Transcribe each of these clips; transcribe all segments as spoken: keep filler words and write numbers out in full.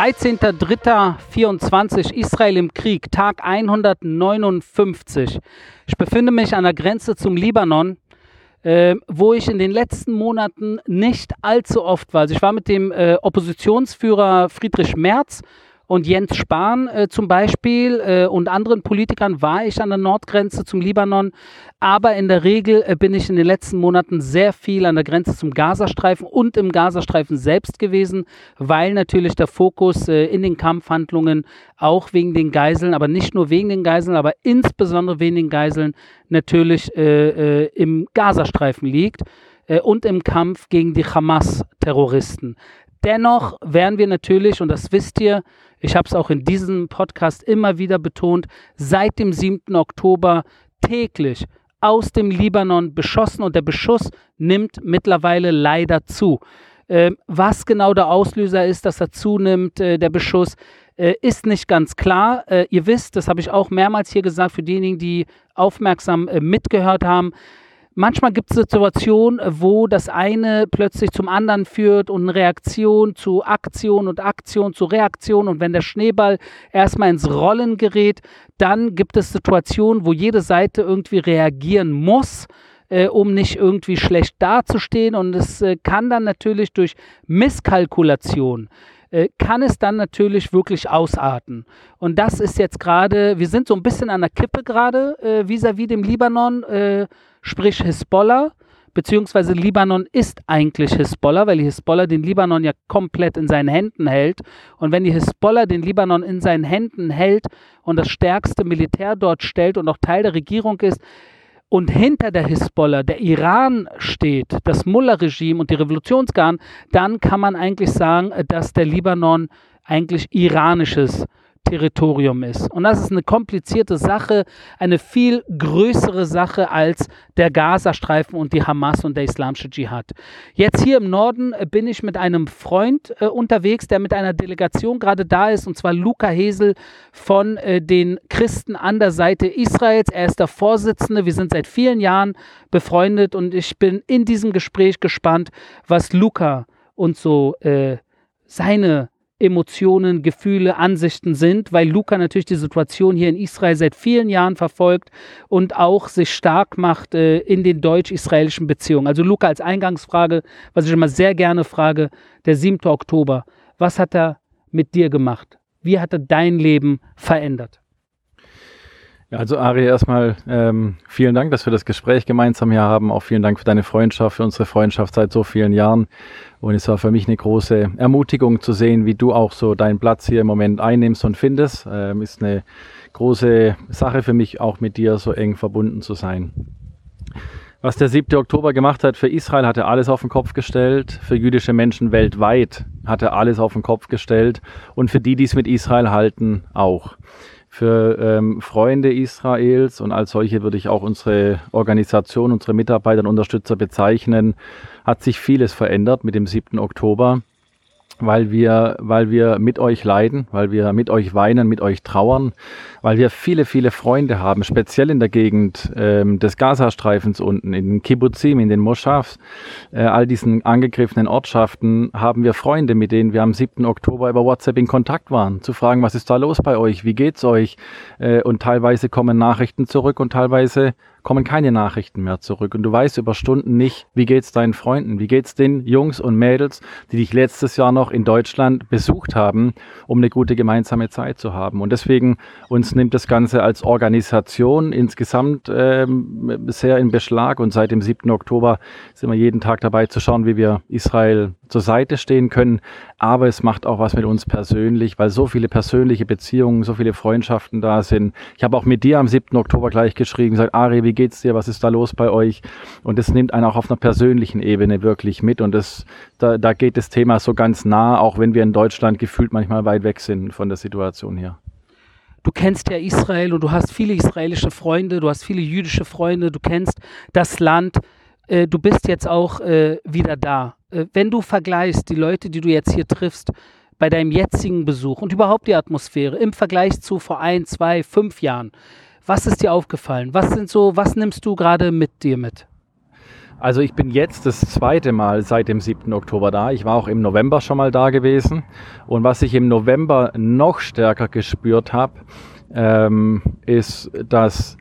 dreizehnter dritter vierundzwanzig, Israel im Krieg, Tag hundertneunundfünfzig. Ich befinde mich an der Grenze zum Libanon, äh, wo ich in den letzten Monaten nicht allzu oft war. Also ich war mit dem äh, Oppositionsführer Friedrich Merz und Jens Spahn äh, zum Beispiel äh, und anderen Politikern war ich an der Nordgrenze zum Libanon, aber in der Regel äh, bin ich in den letzten Monaten sehr viel an der Grenze zum Gazastreifen und im Gazastreifen selbst gewesen, weil natürlich der Fokus äh, in den Kampfhandlungen auch wegen den Geiseln, aber nicht nur wegen den Geiseln, aber insbesondere wegen den Geiseln natürlich äh, äh, im Gazastreifen liegt äh, und im Kampf gegen die Hamas-Terroristen. Dennoch werden wir natürlich, und das wisst ihr, ich habe es auch in diesem Podcast immer wieder betont, seit dem siebten Oktober täglich aus dem Libanon beschossen und der Beschuss nimmt mittlerweile leider zu. Ähm, was genau der Auslöser ist, dass er zunimmt, äh, der Beschuss, äh, ist nicht ganz klar. Äh, ihr wisst, das habe ich auch mehrmals hier gesagt, für diejenigen, die aufmerksam äh, mitgehört haben, manchmal gibt es Situationen, wo das eine plötzlich zum anderen führt und eine Reaktion zu Aktion und Aktion zu Reaktion. Und wenn der Schneeball erstmal ins Rollen gerät, dann gibt es Situationen, wo jede Seite irgendwie reagieren muss, äh, um nicht irgendwie schlecht dazustehen. Und es äh, kann dann natürlich durch Misskalkulation äh, kann es dann natürlich wirklich ausarten. Und das ist jetzt gerade, wir sind so ein bisschen an der Kippe gerade, äh, vis-à-vis dem Libanon, äh, sprich Hisbollah, beziehungsweise Libanon ist eigentlich Hisbollah, weil die Hisbollah den Libanon ja komplett in seinen Händen hält. Und wenn die Hisbollah den Libanon in seinen Händen hält und das stärkste Militär dort stellt und auch Teil der Regierung ist, und hinter der Hisbollah der Iran steht, das Mullah-Regime und die Revolutionsgarden, dann kann man eigentlich sagen, dass der Libanon eigentlich iranisches Territorium ist. Und das ist eine komplizierte Sache, eine viel größere Sache als der Gazastreifen und die Hamas und der islamische Dschihad. Jetzt hier im Norden äh, bin ich mit einem Freund äh, unterwegs, der mit einer Delegation gerade da ist, und zwar Luca Hesel von äh, den Christen an der Seite Israels. Er ist der Vorsitzende. Wir sind seit vielen Jahren befreundet und ich bin in diesem Gespräch gespannt, was Luca und so äh, seine Emotionen, Gefühle, Ansichten sind, weil Luca natürlich die Situation hier in Israel seit vielen Jahren verfolgt und auch sich stark macht äh, in den deutsch-israelischen Beziehungen. Also Luca, als Eingangsfrage, was ich immer sehr gerne frage, der siebte Oktober, was hat er mit dir gemacht? Wie hat er dein Leben verändert? Ja, also Ari, erstmal ähm, vielen Dank, dass wir das Gespräch gemeinsam hier haben. Auch vielen Dank für deine Freundschaft, für unsere Freundschaft seit so vielen Jahren. Und es war für mich eine große Ermutigung zu sehen, wie du auch so deinen Platz hier im Moment einnimmst und findest. Ähm, ist eine große Sache für mich, auch mit dir so eng verbunden zu sein. Was der siebte Oktober gemacht hat für Israel, hat er alles auf den Kopf gestellt. Für jüdische Menschen weltweit hat er alles auf den Kopf gestellt. Und für die, die es mit Israel halten, auch. Für ähm, Freunde Israels und als solche würde ich auch unsere Organisation, unsere Mitarbeiter und Unterstützer bezeichnen, hat sich vieles verändert mit dem siebten Oktober, weil wir, weil wir mit euch leiden, weil wir mit euch weinen, mit euch trauern, weil wir viele, viele Freunde haben, speziell in der Gegend ähm, des Gazastreifens unten, in den Kibbuzim, in den Moschafs, äh, all diesen angegriffenen Ortschaften haben wir Freunde, mit denen wir am siebten Oktober über WhatsApp in Kontakt waren, zu fragen, was ist da los bei euch, wie geht's euch? Äh, und teilweise kommen Nachrichten zurück und teilweise kommen keine Nachrichten mehr zurück. Und du weißt über Stunden nicht, wie geht's deinen Freunden, wie geht's den Jungs und Mädels, die dich letztes Jahr noch in Deutschland besucht haben, um eine gute gemeinsame Zeit zu haben. Und deswegen uns nimmt das Ganze als Organisation insgesamt ähm, sehr in Beschlag. Und seit dem siebten Oktober sind wir jeden Tag dabei zu schauen, wie wir Israel zur Seite stehen können. Aber es macht auch was mit uns persönlich, weil so viele persönliche Beziehungen, so viele Freundschaften da sind. Ich habe auch mit dir am siebten Oktober gleich geschrieben, gesagt, Ari, wie geht's dir? Was ist da los bei euch? Und das nimmt einen auch auf einer persönlichen Ebene wirklich mit. Und das, da, da geht das Thema so ganz nah, auch wenn wir in Deutschland gefühlt manchmal weit weg sind von der Situation hier. Du kennst ja Israel und du hast viele israelische Freunde, du hast viele jüdische Freunde, du kennst das Land. Äh, du bist jetzt auch äh, wieder da. Äh, wenn du vergleichst die Leute, die du jetzt hier triffst, bei deinem jetzigen Besuch und überhaupt die Atmosphäre im Vergleich zu vor ein, zwei, fünf Jahren, was ist dir aufgefallen? Was sind so, was nimmst du gerade mit dir mit? Also ich bin jetzt das zweite Mal seit dem siebten Oktober da. Ich war auch im November schon mal da gewesen. Und was ich im November noch stärker gespürt habe, ähm, ist, dass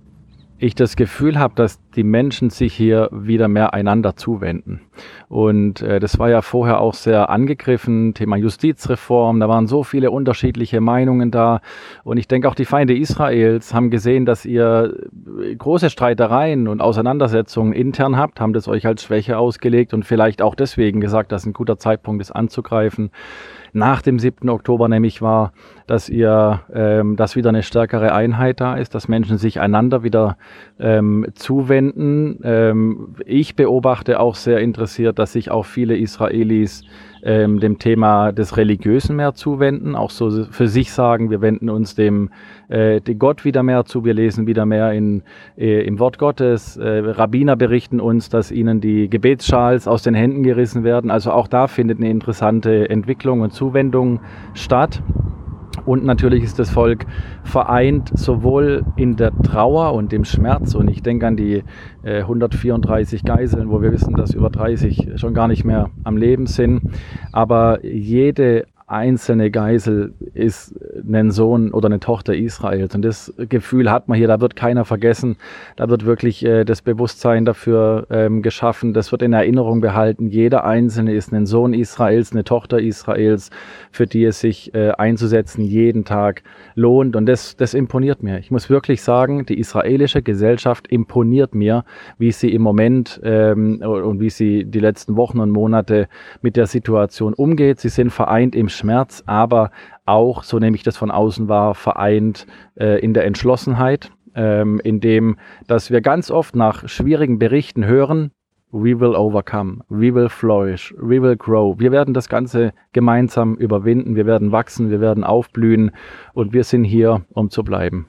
ich das Gefühl habe, dass die Menschen sich hier wieder mehr einander zuwenden. Und äh, das war ja vorher auch sehr angegriffen, Thema Justizreform, da waren so viele unterschiedliche Meinungen da. Und ich denke auch die Feinde Israels haben gesehen, dass ihr große Streitereien und Auseinandersetzungen intern habt, haben das euch als Schwäche ausgelegt und vielleicht auch deswegen gesagt, dass ein guter Zeitpunkt ist anzugreifen. Nach dem siebten Oktober nämlich war, dass ihr, ähm, dass wieder eine stärkere Einheit da ist, dass Menschen sich einander wieder ähm, zuwenden. Ähm, ich beobachte auch sehr interessiert, dass sich auch viele Israelis ähm, dem Thema des Religiösen mehr zuwenden, auch so für sich sagen, wir wenden uns dem, äh, dem Gott wieder mehr zu, wir lesen wieder mehr in, äh, im Wort Gottes. Äh, Rabbiner berichten uns, dass ihnen die Gebetsschals aus den Händen gerissen werden. Also auch da findet eine interessante Entwicklung und Zuwendung statt. Und natürlich ist das Volk vereint sowohl in der Trauer und dem Schmerz. Und ich denke an die äh, hundertvierunddreißig Geiseln, wo wir wissen, dass über dreißig schon gar nicht mehr am Leben sind. Aber jede einzelne Geisel ist ein Sohn oder eine Tochter Israels. Und das Gefühl hat man hier, da wird keiner vergessen. Da wird wirklich äh, das Bewusstsein dafür ähm, geschaffen. Das wird in Erinnerung behalten. Jeder Einzelne ist ein Sohn Israels, eine Tochter Israels, für die es sich äh, einzusetzen jeden Tag lohnt. Und das, das imponiert mir. Ich muss wirklich sagen, die israelische Gesellschaft imponiert mir, wie sie im Moment ähm, und wie sie die letzten Wochen und Monate mit der Situation umgeht. Sie sind vereint im Schmerz, aber auch, so nehme ich das von außen wahr, vereint äh, in der Entschlossenheit, ähm, in dem, dass wir ganz oft nach schwierigen Berichten hören, we will overcome, we will flourish, we will grow. Wir werden das Ganze gemeinsam überwinden, wir werden wachsen, wir werden aufblühen und wir sind hier, um zu bleiben.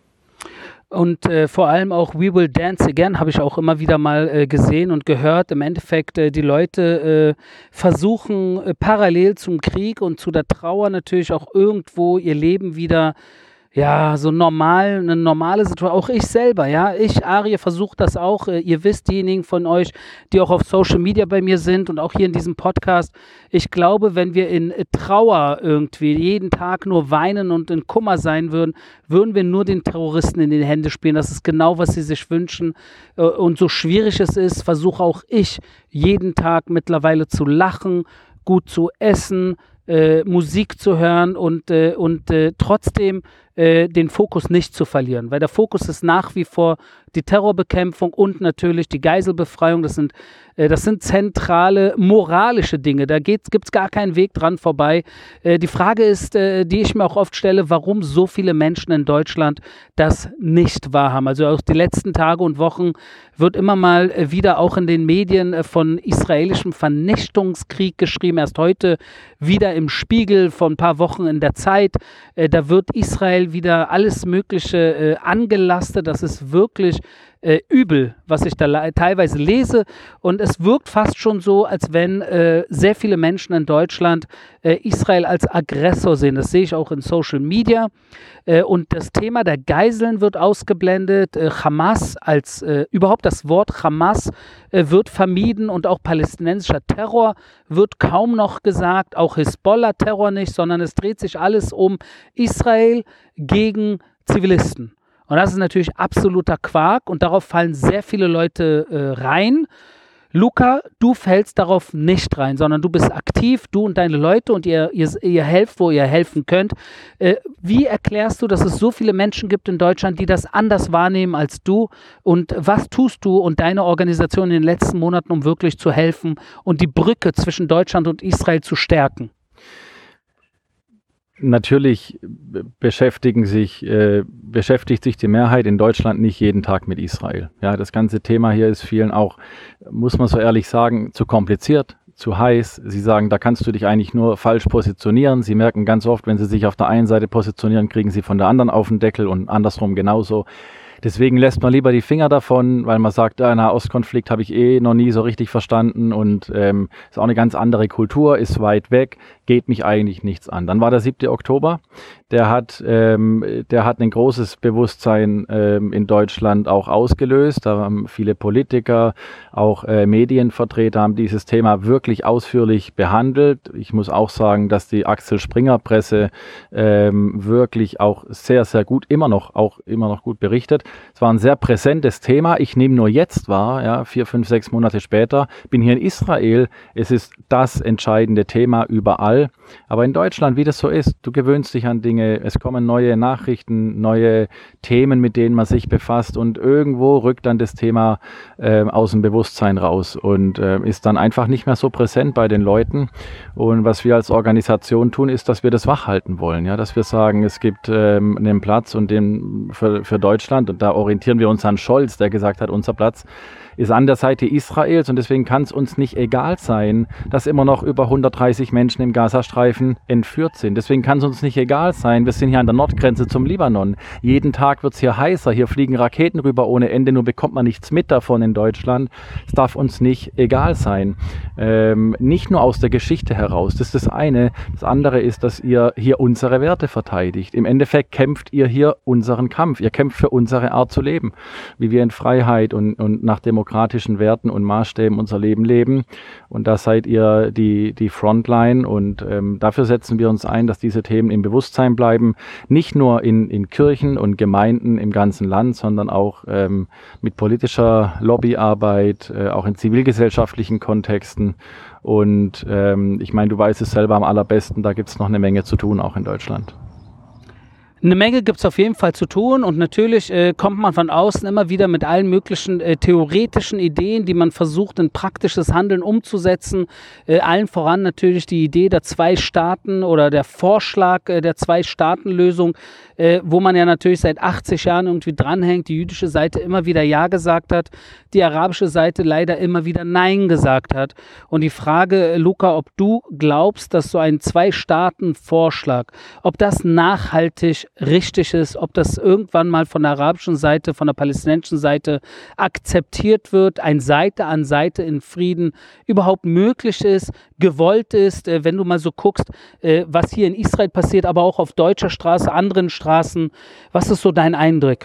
Und äh, vor allem auch We Will Dance Again habe ich auch immer wieder mal äh, gesehen und gehört. Im Endeffekt, äh, die Leute äh, versuchen äh, parallel zum Krieg und zu der Trauer natürlich auch irgendwo ihr Leben wieder, ja, so normal, eine normale Situation. Auch ich selber, ja, ich, Arie, versuche das auch. Äh, ihr wisst, diejenigen von euch, die auch auf Social Media bei mir sind und auch hier in diesem Podcast. Ich glaube, wenn wir in äh, Trauer irgendwie jeden Tag nur weinen und in Kummer sein würden, würden wir nur den Terroristen in die Hände spielen. Das ist genau, was sie sich wünschen. Äh, und so schwierig es ist, versuche auch ich jeden Tag mittlerweile zu lachen, gut zu essen, äh, Musik zu hören und, äh, und äh, trotzdem äh, den Fokus nicht zu verlieren. Weil der Fokus ist nach wie vor die Terrorbekämpfung und natürlich die Geiselbefreiung. Das sind, äh, das sind zentrale moralische Dinge. Da gibt es gar keinen Weg dran vorbei. Äh, die Frage ist, äh, die ich mir auch oft stelle, warum so viele Menschen in Deutschland das nicht wahrhaben. Also auch die letzten Tage und Wochen wird immer mal äh, wieder auch in den Medien äh, von israelischem Vernichtungskrieg geschrieben. Erst heute wieder im Spiegel, vor ein paar Wochen in der Zeit. Äh, da wird Israel wieder alles Mögliche äh, angelastet. Das ist wirklich äh, übel, was ich da teilweise lese. Und es wirkt fast schon so, als wenn äh, sehr viele Menschen in Deutschland äh, Israel als Aggressor sehen. Das sehe ich auch in Social Media. Äh, und das Thema der Geiseln wird ausgeblendet. Äh, Hamas als, äh, überhaupt das Wort Hamas äh, wird vermieden und auch palästinensischer Terror wird kaum noch gesagt. Auch Hisbollah-Terror nicht, sondern es dreht sich alles um Israel gegen Zivilisten. Und das ist natürlich absoluter Quark und darauf fallen sehr viele Leute äh, rein. Luca, du fällst darauf nicht rein, sondern du bist aktiv, du und deine Leute und ihr, ihr, ihr helft, wo ihr helfen könnt. Äh, wie erklärst du, dass es so viele Menschen gibt in Deutschland, die das anders wahrnehmen als du? Und was tust du und deine Organisation in den letzten Monaten, um wirklich zu helfen und die Brücke zwischen Deutschland und Israel zu stärken? Natürlich beschäftigen sich, äh, beschäftigt sich die Mehrheit in Deutschland nicht jeden Tag mit Israel. Ja, das ganze Thema hier ist vielen auch, muss man so ehrlich sagen, zu kompliziert, zu heiß. Sie sagen, da kannst du dich eigentlich nur falsch positionieren. Sie merken ganz oft, wenn sie sich auf der einen Seite positionieren, kriegen sie von der anderen auf den Deckel und andersrum genauso. Deswegen lässt man lieber die Finger davon, weil man sagt, der Nahostkonflikt habe ich eh noch nie so richtig verstanden und ähm, ist auch eine ganz andere Kultur, ist weit weg, geht mich eigentlich nichts an. Dann war der siebte Oktober, der hat, ähm, der hat ein großes Bewusstsein ähm, in Deutschland auch ausgelöst. Da haben viele Politiker, auch äh, Medienvertreter haben dieses Thema wirklich ausführlich behandelt. Ich muss auch sagen, dass die Axel Springer Presse ähm, wirklich auch sehr, sehr gut, immer noch, auch immer noch gut berichtet. Es war ein sehr präsentes Thema. Ich nehme nur jetzt wahr, ja, vier, fünf, sechs Monate später, bin hier in Israel. Es ist das entscheidende Thema überall. Aber in Deutschland, wie das so ist, du gewöhnst dich an Dinge, es kommen neue Nachrichten, neue Themen, mit denen man sich befasst und irgendwo rückt dann das Thema äh, aus dem Bewusstsein raus und äh, ist dann einfach nicht mehr so präsent bei den Leuten. Und was wir als Organisation tun, ist, dass wir das wachhalten wollen, ja, dass wir sagen, es gibt ähm, einen Platz und den für, für Deutschland und da orientieren wir uns an Scholz, der gesagt hat, unser Platz ist an der Seite Israels und deswegen kann es uns nicht egal sein, dass immer noch über hundertdreißig Menschen im Gazastreifen entführt sind. Deswegen kann es uns nicht egal sein, wir sind hier an der Nordgrenze zum Libanon. Jeden Tag wird es hier heißer, hier fliegen Raketen rüber ohne Ende, nur bekommt man nichts mit davon in Deutschland. Es darf uns nicht egal sein. Ähm, nicht nur aus der Geschichte heraus, das ist das eine. Das andere ist, dass ihr hier unsere Werte verteidigt. Im Endeffekt kämpft ihr hier unseren Kampf. Ihr kämpft für unsere Art zu leben, wie wir in Freiheit und, und nach Demokratie demokratischen Werten und Maßstäben unser Leben leben. Und da seid ihr die, die Frontline und ähm, dafür setzen wir uns ein, dass diese Themen im Bewusstsein bleiben. Nicht nur in, in Kirchen und Gemeinden im ganzen Land, sondern auch ähm, mit politischer Lobbyarbeit, äh, auch in zivilgesellschaftlichen Kontexten. Und ähm, ich meine, du weißt es selber am allerbesten, da gibt es noch eine Menge zu tun, auch in Deutschland. Eine Menge gibt es auf jeden Fall zu tun und natürlich äh, kommt man von außen immer wieder mit allen möglichen äh, theoretischen Ideen, die man versucht in praktisches Handeln umzusetzen. Äh, allen voran natürlich die Idee der Zwei-Staaten oder der Vorschlag äh, der Zwei-Staaten-Lösung, äh, wo man ja natürlich seit achtzig Jahren irgendwie dranhängt, die jüdische Seite immer wieder Ja gesagt hat, die arabische Seite leider immer wieder Nein gesagt hat. Und die Frage, Luca, ob du glaubst, dass so ein Zwei-Staaten-Vorschlag, ob das nachhaltig richtig ist, ob das irgendwann mal von der arabischen Seite, von der palästinensischen Seite akzeptiert wird, ein Seite an Seite in Frieden überhaupt möglich ist, gewollt ist, äh, wenn du mal so guckst, äh, was hier in Israel passiert, aber auch auf deutscher Straße, anderen Straßen. Was ist so dein Eindruck?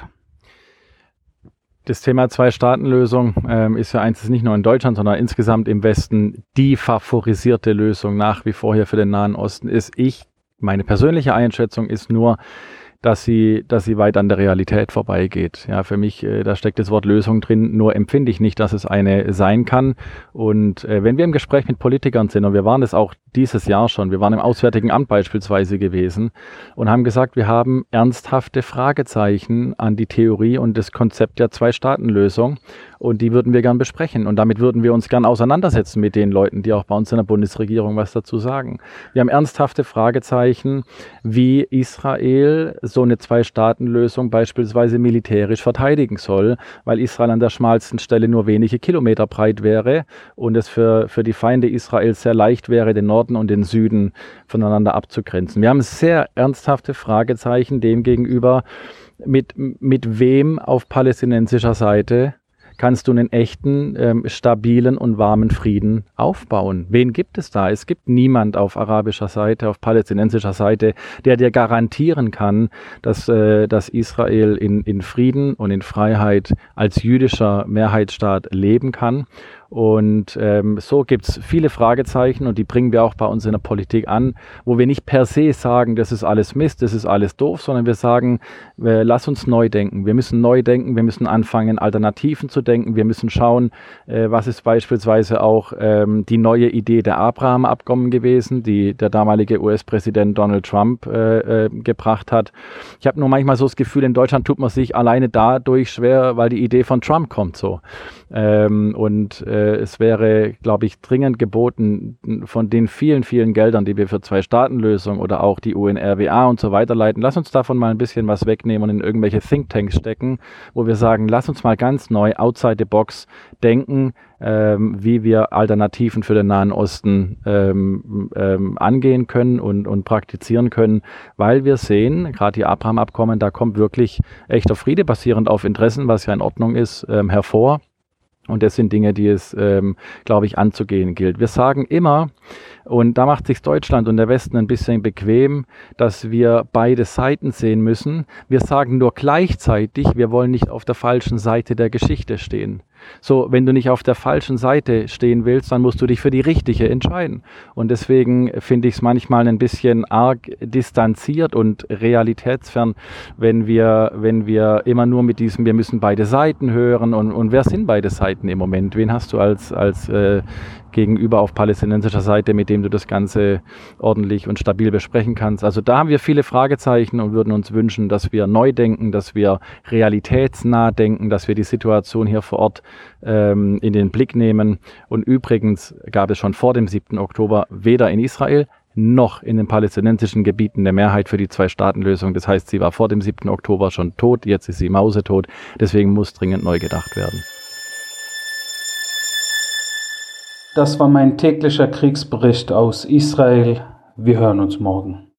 Das Thema Zwei-Staaten-Lösung ähm, ist ja eins, ist nicht nur in Deutschland, sondern insgesamt im Westen die favorisierte Lösung nach wie vor hier für den Nahen Osten ist. Ich, meine persönliche Einschätzung ist nur, dass sie, dass sie weit an der Realität vorbeigeht. Ja, für mich, äh, da steckt das Wort Lösung drin, nur empfinde ich nicht, dass es eine sein kann. Und äh, wenn wir im Gespräch mit Politikern sind, und wir waren es auch dieses Jahr schon, wir waren im Auswärtigen Amt beispielsweise gewesen und haben gesagt, wir haben ernsthafte Fragezeichen an die Theorie und das Konzept der Zwei-Staaten-Lösung und die würden wir gern besprechen und damit würden wir uns gern auseinandersetzen mit den Leuten, die auch bei uns in der Bundesregierung was dazu sagen. Wir haben ernsthafte Fragezeichen, wie Israel so eine Zwei-Staaten-Lösung beispielsweise militärisch verteidigen soll, weil Israel an der schmalsten Stelle nur wenige Kilometer breit wäre und es für, für die Feinde Israels sehr leicht wäre, den Norden und den Süden voneinander abzugrenzen. Wir haben sehr ernsthafte Fragezeichen demgegenüber, mit, mit wem auf palästinensischer Seite kannst du einen echten, ähm, stabilen und warmen Frieden aufbauen. Wen gibt es da? Es gibt niemand auf arabischer Seite, auf palästinensischer Seite, der dir garantieren kann, dass, äh, dass Israel in, in Frieden und in Freiheit als jüdischer Mehrheitsstaat leben kann. Und ähm, so gibt es viele Fragezeichen und die bringen wir auch bei uns in der Politik an, wo wir nicht per se sagen, das ist alles Mist, das ist alles doof, sondern wir sagen, äh, lass uns neu denken. Wir müssen neu denken, wir müssen anfangen, Alternativen zu denken. Wir müssen schauen, äh, was ist beispielsweise auch ähm, die neue Idee der Abraham-Abkommen gewesen, die der damalige U S-Präsident Donald Trump äh, äh, gebracht hat. Ich habe nur manchmal so das Gefühl, in Deutschland tut man sich alleine dadurch schwer, weil die Idee von Trump kommt so. Ähm, und äh, es wäre, glaube ich, dringend geboten, von den vielen, vielen Geldern, die wir für Zwei-Staaten-Lösung oder auch die U N R W A und so weiter leiten, lass uns davon mal ein bisschen was wegnehmen und in irgendwelche Thinktanks stecken, wo wir sagen, lass uns mal ganz neu outside the box denken, ähm, wie wir Alternativen für den Nahen Osten ähm, ähm, angehen können und, und praktizieren können, weil wir sehen, gerade die Abraham-Abkommen, da kommt wirklich echter Friede basierend auf Interessen, was ja in Ordnung ist, ähm, hervor. Und das sind Dinge, die es, ähm, glaube ich, anzugehen gilt. Wir sagen immer, und da macht sich Deutschland und der Westen ein bisschen bequem, dass wir beide Seiten sehen müssen. Wir sagen nur gleichzeitig, wir wollen nicht auf der falschen Seite der Geschichte stehen. So, wenn du nicht auf der falschen Seite stehen willst, dann musst du dich für die richtige entscheiden. Und deswegen finde ich es manchmal ein bisschen arg distanziert und realitätsfern, wenn wir, wenn wir immer nur mit diesem, wir müssen beide Seiten hören. Und, und wer sind beide Seiten im Moment? Wen hast du als, als äh, Gegenüber auf palästinensischer Seite, mit dem du das Ganze ordentlich und stabil besprechen kannst? Also da haben wir viele Fragezeichen und würden uns wünschen, dass wir neu denken, dass wir realitätsnah denken, dass wir die Situation hier vor Ort ähm, in den Blick nehmen. Und übrigens gab es schon vor dem siebten Oktober weder in Israel noch in den palästinensischen Gebieten eine Mehrheit für die Zwei-Staaten-Lösung. Das heißt, sie war vor dem siebten Oktober schon tot, jetzt ist sie mausetot. Deswegen muss dringend neu gedacht werden. Das war mein täglicher Kriegsbericht aus Israel. Wir hören uns morgen.